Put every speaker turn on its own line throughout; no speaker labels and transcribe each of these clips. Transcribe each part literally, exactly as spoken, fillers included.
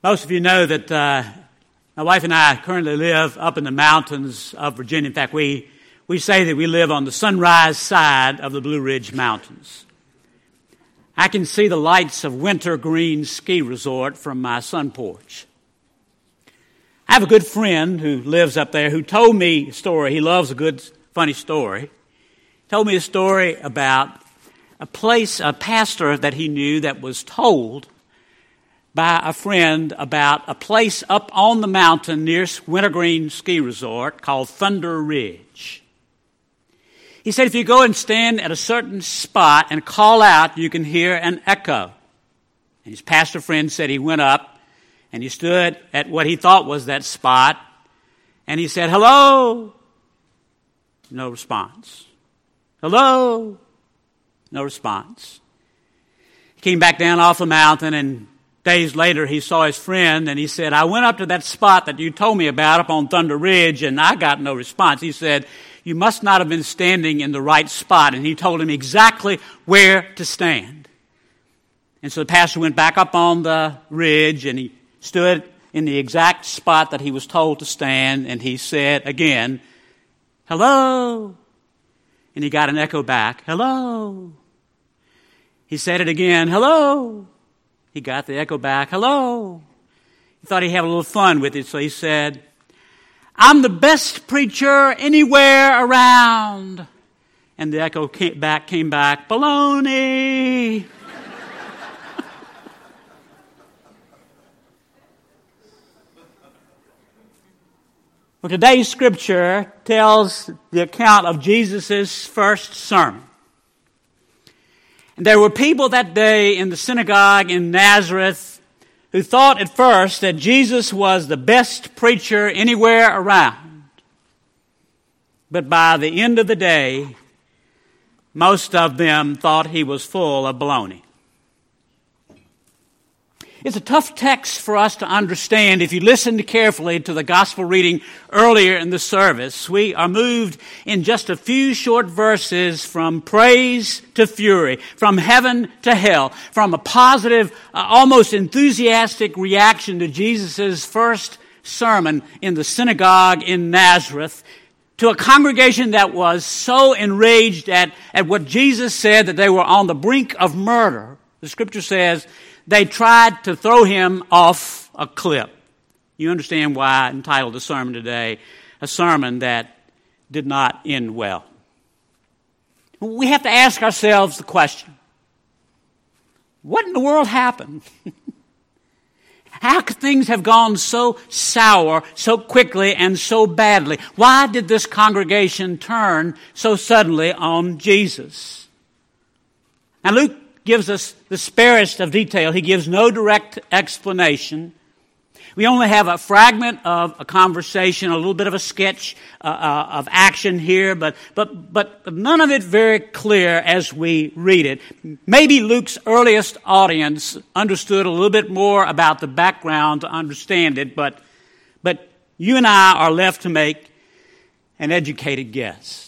Most of you know that uh, my wife and I currently live up in the mountains of Virginia. In fact, we, we say that we live on the sunrise side of the Blue Ridge Mountains. I can see the lights of Winter Green Ski Resort from my sun porch. I have a good friend who lives up there who told me a story. He loves a good, funny story. He told me a story about a place, a pastor that he knew that was told by a friend about a place up on the mountain near Wintergreen Ski Resort called Thunder Ridge. He said if you go and stand at a certain spot and call out, you can hear an echo. And his pastor friend said he went up and he stood at what he thought was that spot and he said, "Hello." No response. "Hello." No response. He came back down off the mountain, and days later, he saw his friend, and he said, "I went up to that spot that you told me about up on Thunder Ridge, and I got no response." He said, "You must not have been standing in the right spot." And he told him exactly where to stand. And so the pastor went back up on the ridge, and he stood in the exact spot that he was told to stand, and he said again, "Hello." And he got an echo back, "Hello." He said it again, "Hello." He got the echo back, "Hello." He thought he'd have a little fun with it, so he said, "I'm the best preacher anywhere around." And the echo came back, came back, "Baloney." Well, today's scripture tells the account of Jesus' first sermon. And there were people that day in the synagogue in Nazareth who thought at first that Jesus was the best preacher anywhere around. But by the end of the day, most of them thought he was full of baloney. It's a tough text for us to understand. If you listen carefully to the gospel reading earlier in the service, we are moved in just a few short verses from praise to fury, from heaven to hell, from a positive, uh, almost enthusiastic reaction to Jesus' first sermon in the synagogue in Nazareth, to a congregation that was so enraged at, at what Jesus said that they were on the brink of murder. The scripture says they tried to throw him off a cliff. You understand why I entitled the sermon today, a sermon that did not end well. We have to ask ourselves the question, what in the world happened? How could things have gone so sour, so quickly, and so badly? Why did this congregation turn so suddenly on Jesus? Now, Luke gives us the sparest of detail. He gives no direct explanation. We only have a fragment of a conversation, a little bit of a sketch uh, uh, of action here, but, but, but none of it very clear as we read it. Maybe Luke's earliest audience understood a little bit more about the background to understand it, but, but you and I are left to make an educated guess.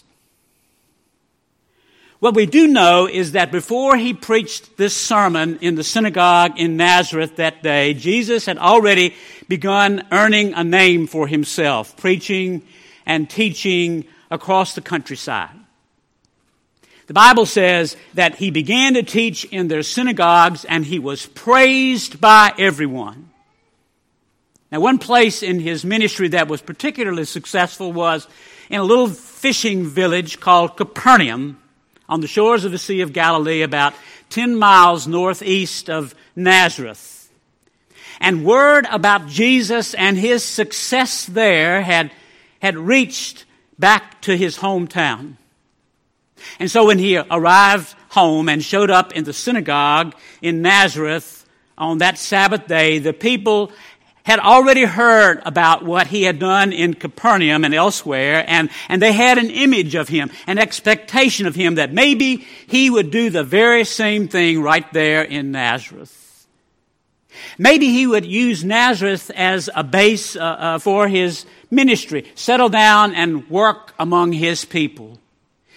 What we do know is that before he preached this sermon in the synagogue in Nazareth that day, Jesus had already begun earning a name for himself, preaching and teaching across the countryside. The Bible says that he began to teach in their synagogues and he was praised by everyone. Now, one place in his ministry that was particularly successful was in a little fishing village called Capernaum, on the shores of the Sea of Galilee, about ten miles northeast of Nazareth. And word about Jesus and his success there had, had reached back to his hometown. And so when he arrived home and showed up in the synagogue in Nazareth on that Sabbath day, the people had already heard about what he had done in Capernaum and elsewhere, and, and they had an image of him, an expectation of him that maybe he would do the very same thing right there in Nazareth. Maybe he would use Nazareth as a base uh, uh, for his ministry, settle down and work among his people.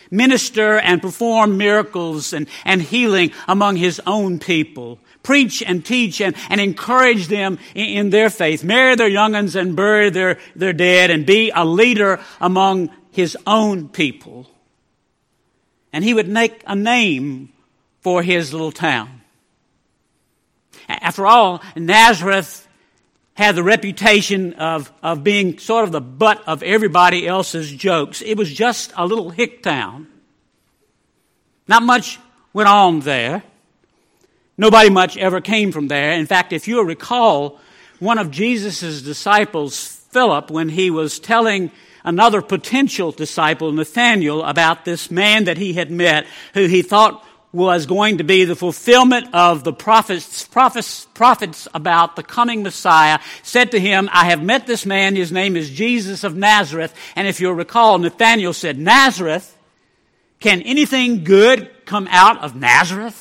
minister and perform miracles and, and healing among his own people, preach and teach and, and encourage them in, in their faith, marry their young'uns and bury their, their dead, and be a leader among his own people. And he would make a name for his little town. After all, Nazareth had the reputation of, of being sort of the butt of everybody else's jokes. It was just a little hick town. Not much went on there. Nobody much ever came from there. In fact, if you'll recall, one of Jesus' disciples, Philip, when he was telling another potential disciple, Nathanael, about this man that he had met, who he thought was going to be the fulfillment of the prophets, prophets, prophets about the coming Messiah, said to him, I have met this man, his name is Jesus of Nazareth. And if you'll recall, Nathanael said, Nazareth? Can anything good come out of Nazareth?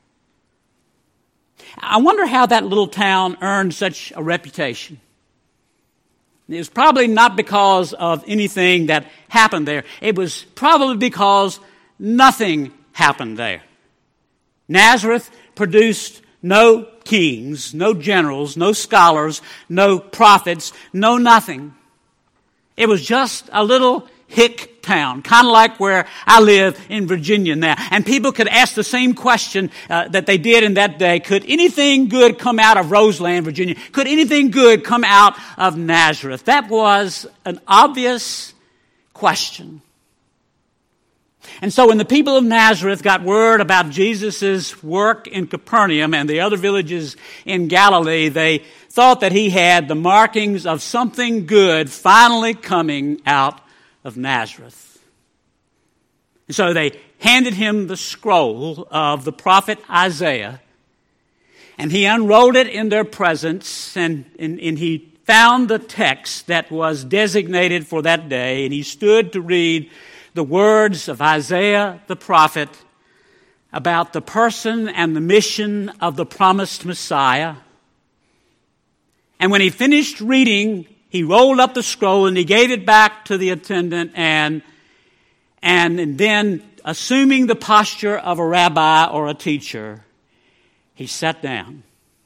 I wonder how that little town earned such a reputation. It was probably not because of anything that happened there. It was probably because nothing happened there. Nazareth produced no kings, no generals, no scholars, no prophets, no nothing. It was just a little hick town, kind of like where I live in Virginia now. And people could ask the same question uh, that they did in that day. Could anything good come out of Roseland, Virginia? Could anything good come out of Nazareth? That was an obvious question. And so when the people of Nazareth got word about Jesus' work in Capernaum and the other villages in Galilee, they thought that he had the markings of something good finally coming out of Nazareth. And so they handed him the scroll of the prophet Isaiah, and he unrolled it in their presence, and, and, and he found the text that was designated for that day, and he stood to read the words of Isaiah the prophet about the person and the mission of the promised Messiah. And when he finished reading, he rolled up the scroll and he gave it back to the attendant, and, and, and then, assuming the posture of a rabbi or a teacher, he sat down.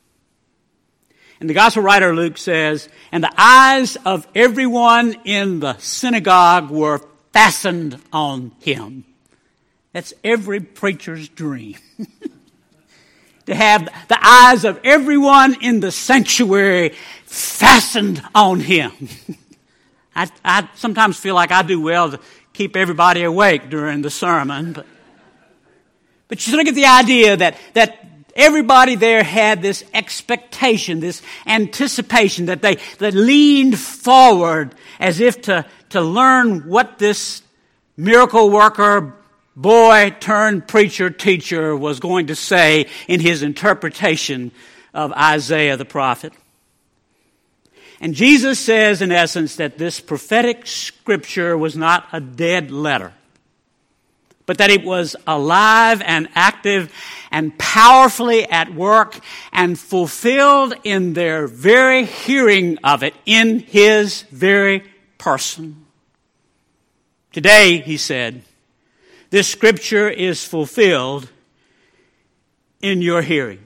And the gospel writer Luke says, and the eyes of everyone in the synagogue were fastened on him. That's every preacher's dream. To have the eyes of everyone in the sanctuary fastened on him. I, I sometimes feel like I do well to keep everybody awake during the sermon. But, but you look at the idea that, that everybody there had this expectation, this anticipation, that they, they leaned forward as if to, to learn what this miracle worker, boy turned preacher teacher was going to say in his interpretation of Isaiah the prophet. And Jesus says, in essence, that this prophetic scripture was not a dead letter, but that it was alive and active and powerfully at work and fulfilled in their very hearing of it, in his very person. Today, he said, this scripture is fulfilled in your hearing.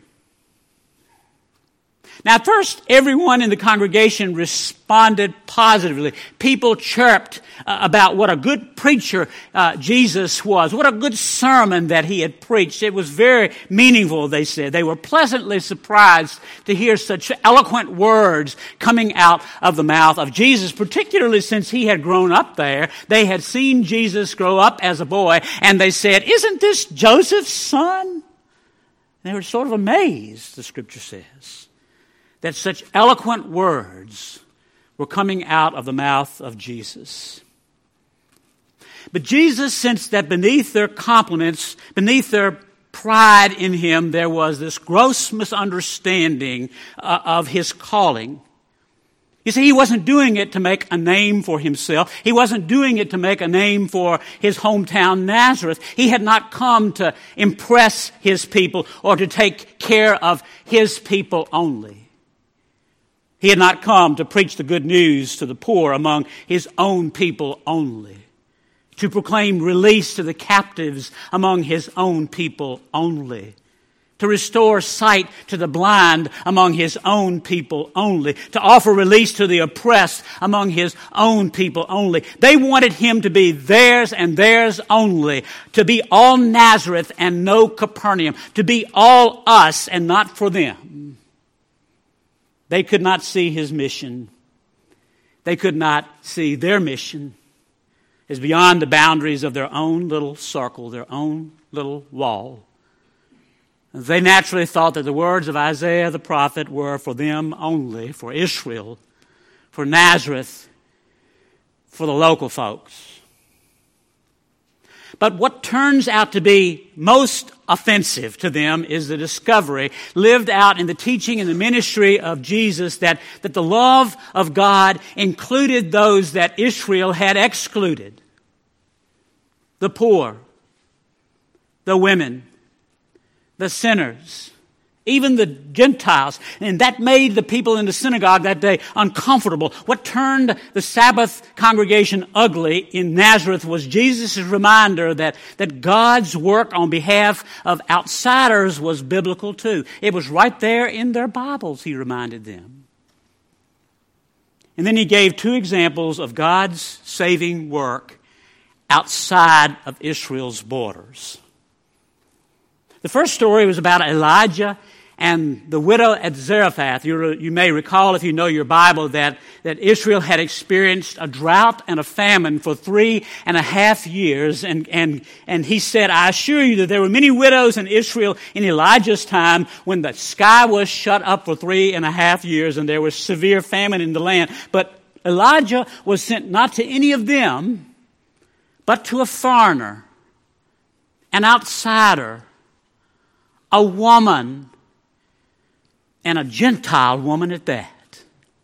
Now, at first, everyone in the congregation responded positively. People chirped uh, about what a good preacher uh, Jesus was, what a good sermon that he had preached. It was very meaningful, they said. They were pleasantly surprised to hear such eloquent words coming out of the mouth of Jesus, particularly since he had grown up there. They had seen Jesus grow up as a boy, and they said, "Isn't this Joseph's son?" They were sort of amazed, the scripture says, that such eloquent words were coming out of the mouth of Jesus. But Jesus sensed that beneath their compliments, beneath their pride in him, there was this gross misunderstanding uh, of his calling. You see, he wasn't doing it to make a name for himself. He wasn't doing it to make a name for his hometown Nazareth. He had not come to impress his people or to take care of his people only. He had not come to preach the good news to the poor among his own people only. to proclaim release to the captives among his own people only, to restore sight to the blind among his own people only, to offer release to the oppressed among his own people only. They wanted him to be theirs and theirs only, to be all Nazareth and no Capernaum, to be all us and not for them. They could not see his mission. They could not see their mission is beyond the boundaries of their own little circle, their own little wall. They naturally thought that the words of Isaiah the prophet were for them only, for Israel, for Nazareth, for the local folks. But what turns out to be most offensive to them is the discovery lived out in the teaching and the ministry of Jesus that, that the love of God included those that Israel had excluded. The poor, the women, the sinners, even the Gentiles. And that made the people in the synagogue that day uncomfortable. What turned the Sabbath congregation ugly in Nazareth was Jesus' reminder that, that God's work on behalf of outsiders was biblical too. It was right there in their Bibles, he reminded them. And then he gave two examples of God's saving work outside of Israel's borders. The first story was about Elijah and the widow at Zarephath. You, you may recall, if you know your Bible, that, that Israel had experienced a drought and a famine for three and a half years. And, and, and he said, I assure you that there were many widows in Israel in Elijah's time when the sky was shut up for three and a half years and there was severe famine in the land. But Elijah was sent not to any of them, but to a foreigner, an outsider, a woman, and a Gentile woman at that.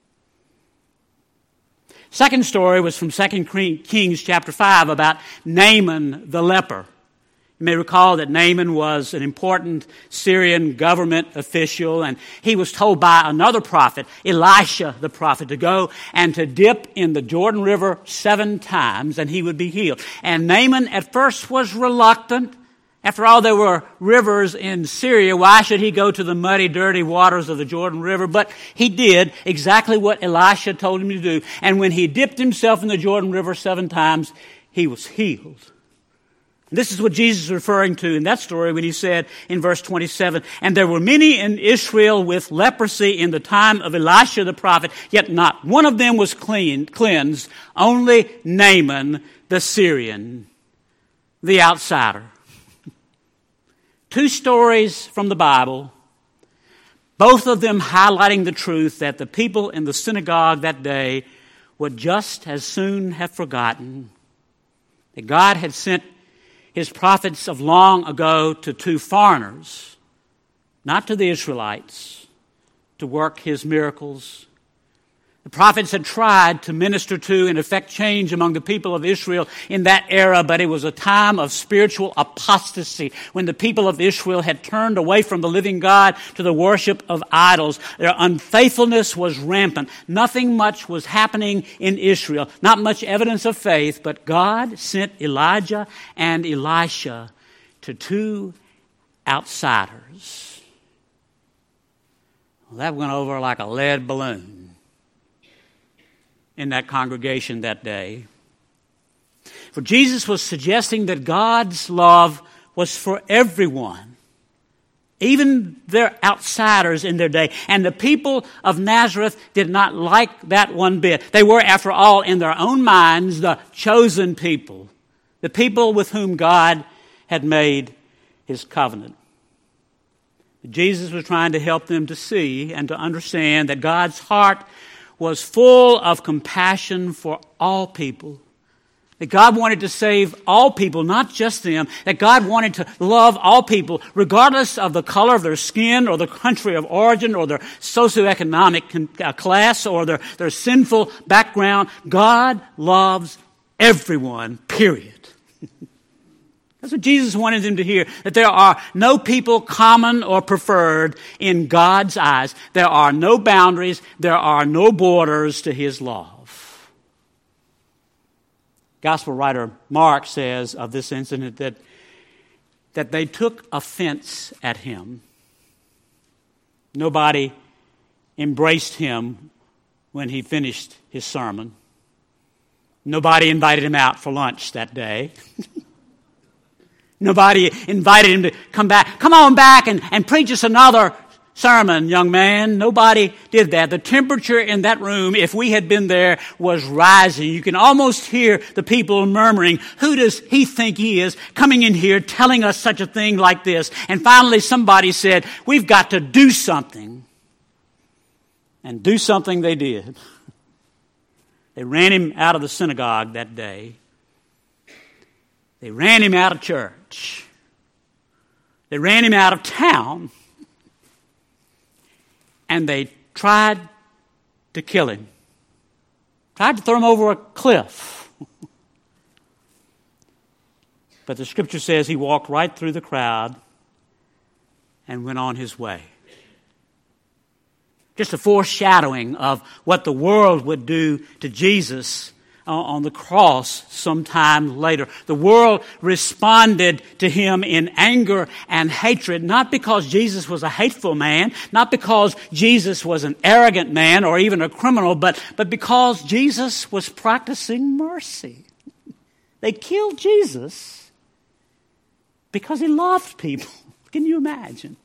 Second story was from Second Kings chapter five about Naaman the leper. You may recall that Naaman was an important Syrian government official, and he was told by another prophet, Elisha the prophet, to go and to dip in the Jordan River seven times and he would be healed. And Naaman at first was reluctant. After all, there were rivers in Syria. Why should he go to the muddy, dirty waters of the Jordan River? But he did exactly what Elisha told him to do. And when he dipped himself in the Jordan River seven times, he was healed. And this is what Jesus is referring to in that story when he said in verse twenty-seven, and there were many in Israel with leprosy in the time of Elisha the prophet, yet not one of them was clean, cleansed, only Naaman the Syrian, the outsider. Two stories from the Bible, both of them highlighting the truth that the people in the synagogue that day would just as soon have forgotten that God had sent his prophets of long ago to two foreigners, not to the Israelites, to work his miracles. The prophets had tried to minister to and effect change among the people of Israel in that era, but it was a time of spiritual apostasy when the people of Israel had turned away from the living God to the worship of idols. Their unfaithfulness was rampant. Nothing much was happening in Israel. Not much evidence of faith, but God sent Elijah and Elisha to two outsiders. Well, that went over like a lead balloon in that congregation that day. For Jesus was suggesting that God's love was for everyone, even their outsiders in their day. And the people of Nazareth did not like that one bit. They were, after all, in their own minds, the chosen people, the people with whom God had made his covenant. Jesus was trying to help them to see and to understand that God's heart was full of compassion for all people. That God wanted to save all people, not just them. That God wanted to love all people, regardless of the color of their skin or the country of origin or their socioeconomic class or their, their sinful background. God loves everyone, period. That's what Jesus wanted them to hear, that there are no people common or preferred in God's eyes. There are no boundaries. There are no borders to his love. Gospel writer Mark says of this incident that, that they took offense at him. Nobody embraced him when he finished his sermon. Nobody invited him out for lunch that day. Nobody invited him to come back. Come on back and, and preach us another sermon, young man. Nobody did that. The temperature in that room, if we had been there, was rising. You can almost hear the people murmuring, who does he think he is coming in here telling us such a thing like this? And finally somebody said, we've got to do something. And do something they did. They ran him out of the synagogue that day. They ran him out of church. They ran him out of town. And they tried to kill him. Tried to throw him over a cliff. But the scripture says he walked right through the crowd and went on his way. Just a foreshadowing of what the world would do to Jesus on the cross sometime later. The world responded to him in anger and hatred, not because Jesus was a hateful man, not because Jesus was an arrogant man or even a criminal, but, but because Jesus was practicing mercy. They killed Jesus because he loved people. Can you imagine?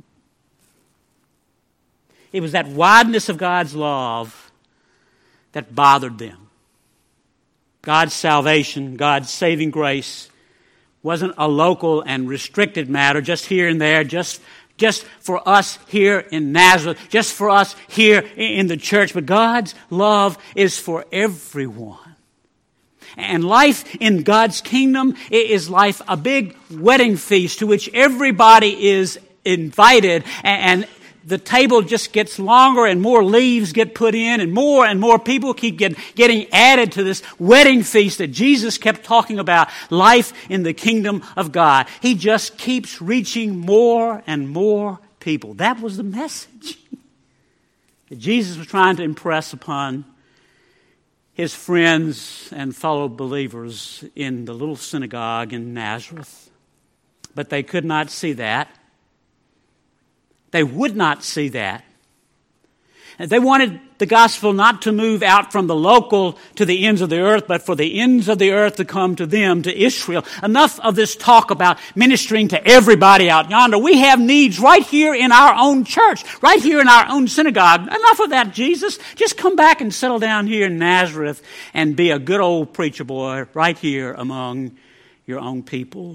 It was that wideness of God's love that bothered them. God's salvation, God's saving grace wasn't a local and restricted matter, just here and there, just, just for us here in Nazareth, just for us here in the church. But God's love is for everyone. And life in God's kingdom is life, a big wedding feast to which everybody is invited, and the table just gets longer and more leaves get put in and more and more people keep get, getting added to this wedding feast that Jesus kept talking about, life in the kingdom of God. He just keeps reaching more and more people. That was the message that Jesus was trying to impress upon his friends and fellow believers in the little synagogue in Nazareth. But they could not see that. They would not see that. They wanted the gospel not to move out from the local to the ends of the earth, but for the ends of the earth to come to them, to Israel. Enough of this talk about ministering to everybody out yonder. We have needs right here in our own church, right here in our own synagogue. Enough of that, Jesus. Just come back and settle down here in Nazareth and be a good old preacher boy right here among your own people.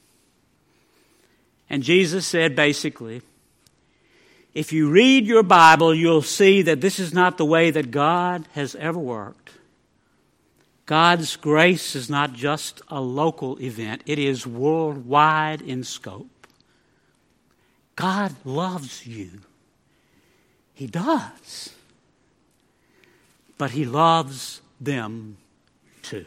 And Jesus said basically, if you read your Bible, you'll see that this is not the way that God has ever worked. God's grace is not just a local event. It is worldwide in scope. God loves you. He does. But He loves them too.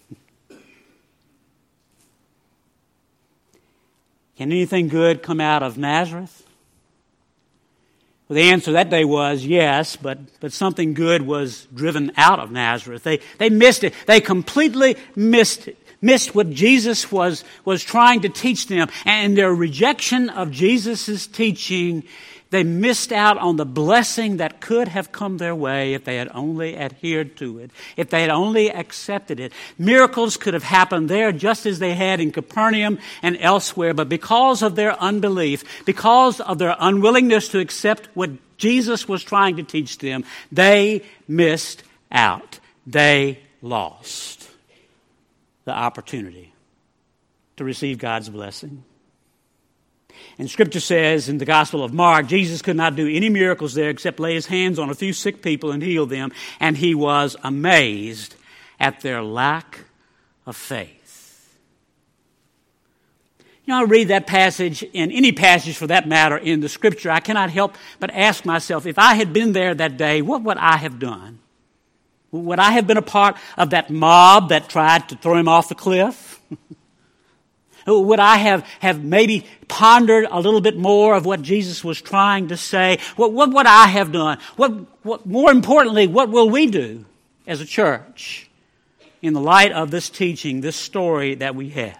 Can anything good come out of Nazareth? Well, the answer that day was yes, but, but something good was driven out of Nazareth. They, they missed it. They completely missed it. Missed what Jesus was, was trying to teach them. And in their rejection of Jesus' teaching, they missed out on the blessing that could have come their way if they had only adhered to it, if they had only accepted it. Miracles could have happened there just as they had in Capernaum and elsewhere, but because of their unbelief, because of their unwillingness to accept what Jesus was trying to teach them, they missed out. They lost the opportunity to receive God's blessing. And Scripture says in the Gospel of Mark, Jesus could not do any miracles there except lay His hands on a few sick people and heal them. And He was amazed at their lack of faith. You know, I read that passage, in any passage for that matter, in the Scripture, I cannot help but ask myself, if I had been there that day, what would I have done? Would I have been a part of that mob that tried to throw him off the cliff? Would I have, have maybe pondered a little bit more of what Jesus was trying to say? What, what would I have done? What, what, more importantly, what will we do as a church in the light of this teaching, this story that we have.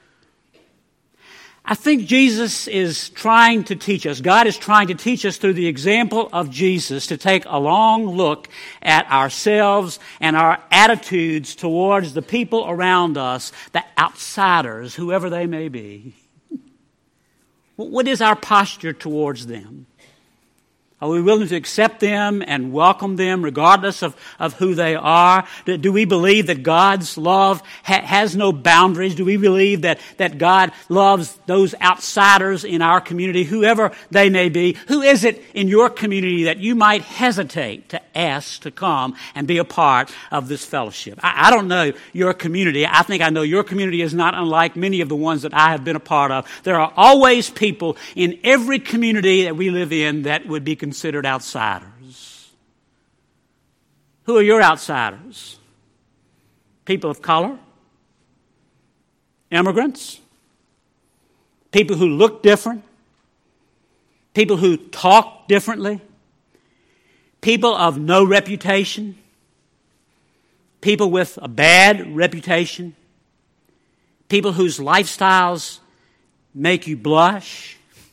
I think Jesus is trying to teach us, God is trying to teach us through the example of Jesus to take a long look at ourselves and our attitudes towards the people around us, the outsiders, whoever they may be. What is our posture towards them? Are we willing to accept them and welcome them regardless of, of who they are? Do, do we believe that God's love ha, has no boundaries? Do we believe that, that God loves those outsiders in our community, whoever they may be? Who is it in your community that you might hesitate to ask to come and be a part of this fellowship? I, I don't know your community. I think I know your community is not unlike many of the ones that I have been a part of. There are always people in every community that we live in that would be considered outsiders. Who are your outsiders? People of color? Immigrants? People who look different? People who talk differently? People of no reputation? People with a bad reputation? People whose lifestyles make you blush?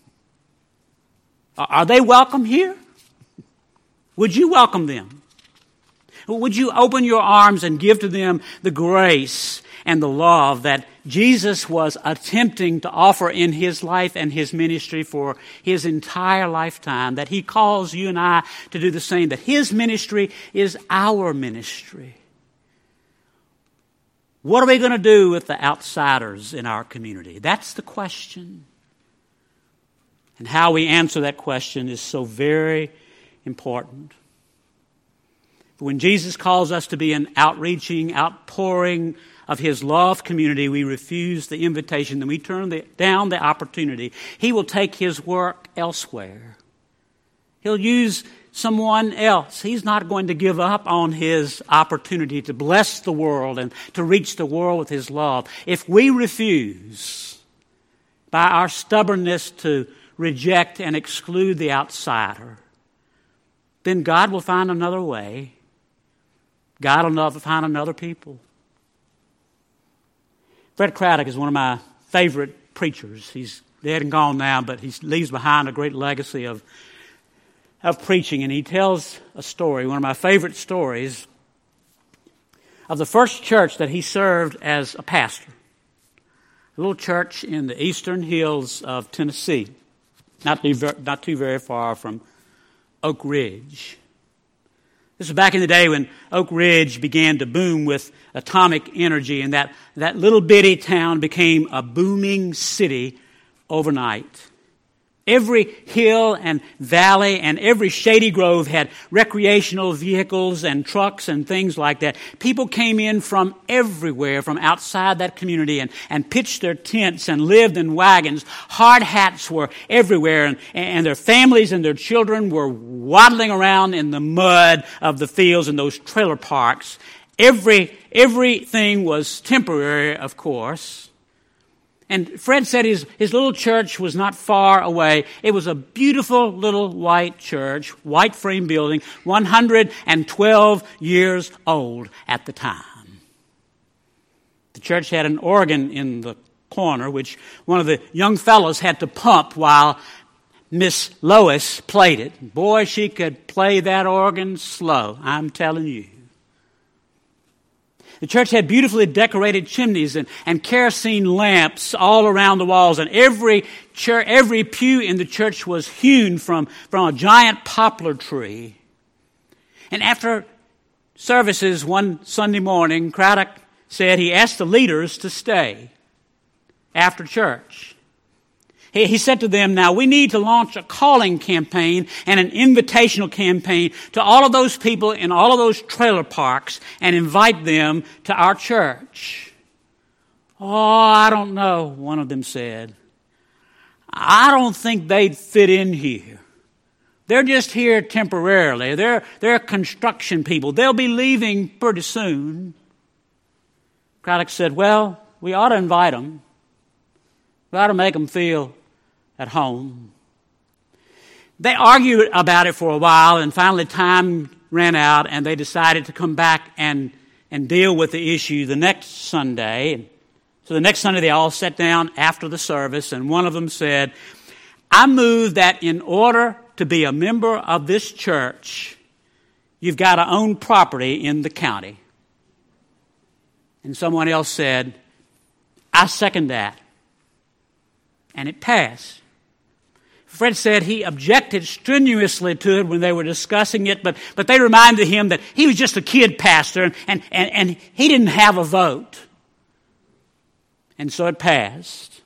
Are they welcome here? Would you welcome them? Would you open your arms and give to them the grace and the love that Jesus was attempting to offer in his life and his ministry for his entire lifetime, that he calls you and I to do the same, that his ministry is our ministry? What are we going to do with the outsiders in our community? That's the question. And how we answer that question is so very important. When Jesus calls us to be an outreaching, outpouring of his love community, we refuse the invitation, then we turn the, down the opportunity. He will take his work elsewhere. He'll use someone else. He's not going to give up on his opportunity to bless the world and to reach the world with his love. If we refuse by our stubbornness to reject and exclude the outsider, then God will find another way. God will find another people. Fred Craddock is one of my favorite preachers. He's dead and gone now, but he leaves behind a great legacy of, of preaching. And he tells a story, one of my favorite stories, of the first church that he served as a pastor. A little church in the eastern hills of Tennessee. Not too, not too very far from Oak Ridge. This was back in the day when Oak Ridge began to boom with atomic energy, and that, that little bitty town became a booming city overnight. Every hill and valley and every shady grove had recreational vehicles and trucks and things like that. People came in from everywhere, from outside that community, and, and pitched their tents and lived in wagons. Hard hats were everywhere, and, and their families and their children were waddling around in the mud of the fields in those trailer parks. Every everything was temporary, of course. And Fred said his, his little church was not far away. It was a beautiful little white church, white frame building, one hundred twelve years old at the time. The church had an organ in the corner, which one of the young fellows had to pump while Miss Lois played it. Boy, she could play that organ slow, I'm telling you. The church had beautifully decorated chimneys and, and kerosene lamps all around the walls, and every chair, every pew in the church was hewn from, from a giant poplar tree. And after services one Sunday morning, Craddock said he asked the leaders to stay after church. He, he said to them, now we need to launch a calling campaign and an invitational campaign to all of those people in all of those trailer parks and invite them to our church. Oh, I don't know, one of them said. I don't think they'd fit in here. They're just here temporarily. They're, they're construction people. They'll be leaving pretty soon. Craddock said, well, we ought to invite them. We ought to make them feel at home. They argued about it for a while, and finally time ran out, and they decided to come back and, and deal with the issue the next Sunday. So the next Sunday they all sat down after the service, and one of them said, I move that in order to be a member of this church, you've got to own property in the county. And someone else said, I second that. And it passed. Fred said he objected strenuously to it when they were discussing it, but, but they reminded him that he was just a kid pastor and, and, and, and he didn't have a vote. And so it passed.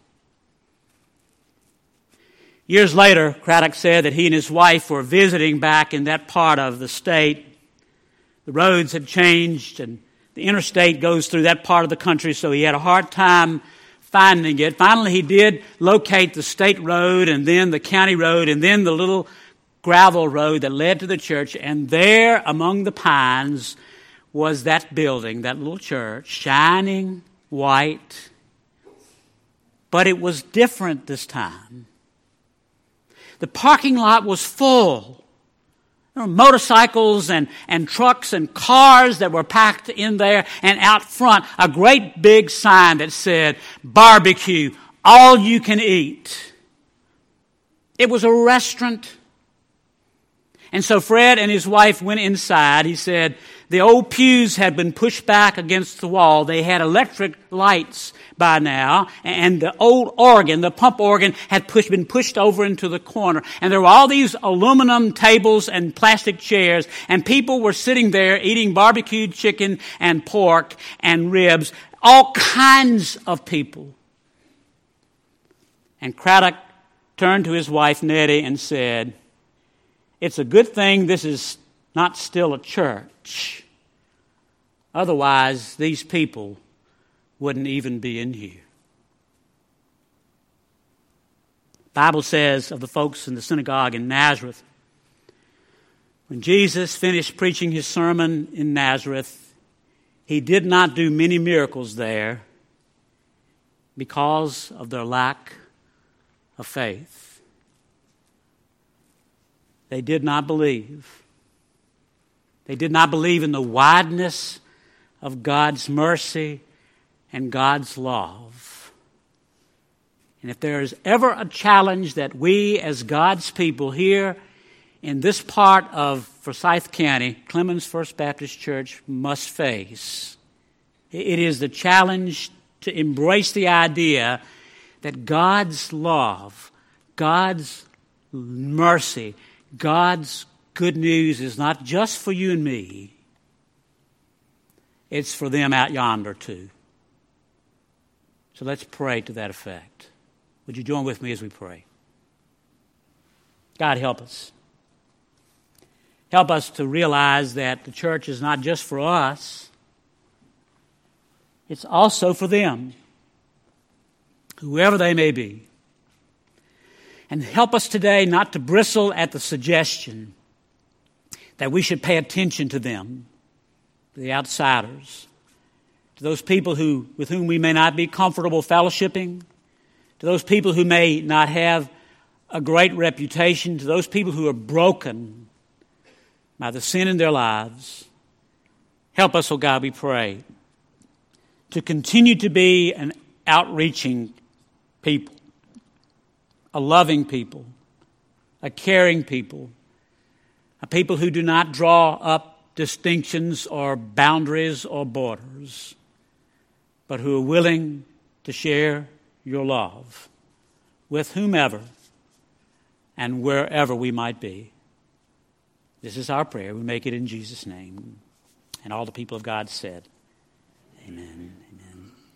Years later, Craddock said that he and his wife were visiting back in that part of the state. The roads had changed and the interstate goes through that part of the country, so he had a hard time finding it. Finally, he did locate the state road and then the county road and then the little gravel road that led to the church. And there among the pines was that building, that little church, shining white. But it was different this time. The parking lot was full. There were motorcycles and, and trucks and cars that were packed in there, and out front a great big sign that said, barbecue, all you can eat. It was a restaurant. And so Fred and his wife went inside. He said the old pews had been pushed back against the wall. They had electric lights by now, and the old organ, the pump organ, had pushed, been pushed over into the corner. And there were all these aluminum tables and plastic chairs, and people were sitting there eating barbecued chicken and pork and ribs, all kinds of people. And Craddock turned to his wife, Nettie, and said, it's a good thing this is not still a church. Otherwise, these people wouldn't even be in here. The Bible says of the folks in the synagogue in Nazareth, when Jesus finished preaching his sermon in Nazareth, he did not do many miracles there because of their lack of faith. They did not believe. They did not believe in the wideness of God's mercy and God's love. And if there is ever a challenge that we as God's people here in this part of Forsyth County, Clemens First Baptist Church, must face, it is the challenge to embrace the idea that God's love, God's mercy, God's good news is not just for you and me. It's for them out yonder too. So let's pray to that effect. Would you join with me as we pray? God, help us. Help us to realize that the church is not just for us. It's also for them, whoever they may be. And help us today not to bristle at the suggestion that we should pay attention to them, to the outsiders, to those people who, with whom we may not be comfortable fellowshipping, to those people who may not have a great reputation, to those people who are broken by the sin in their lives. Help us, oh God, we pray, to continue to be an outreaching people, a loving people, a caring people, a people who do not draw up distinctions or boundaries or borders, but who are willing to share your love with whomever and wherever we might be. This is our prayer. We make it in Jesus' name. And all the people of God said, amen.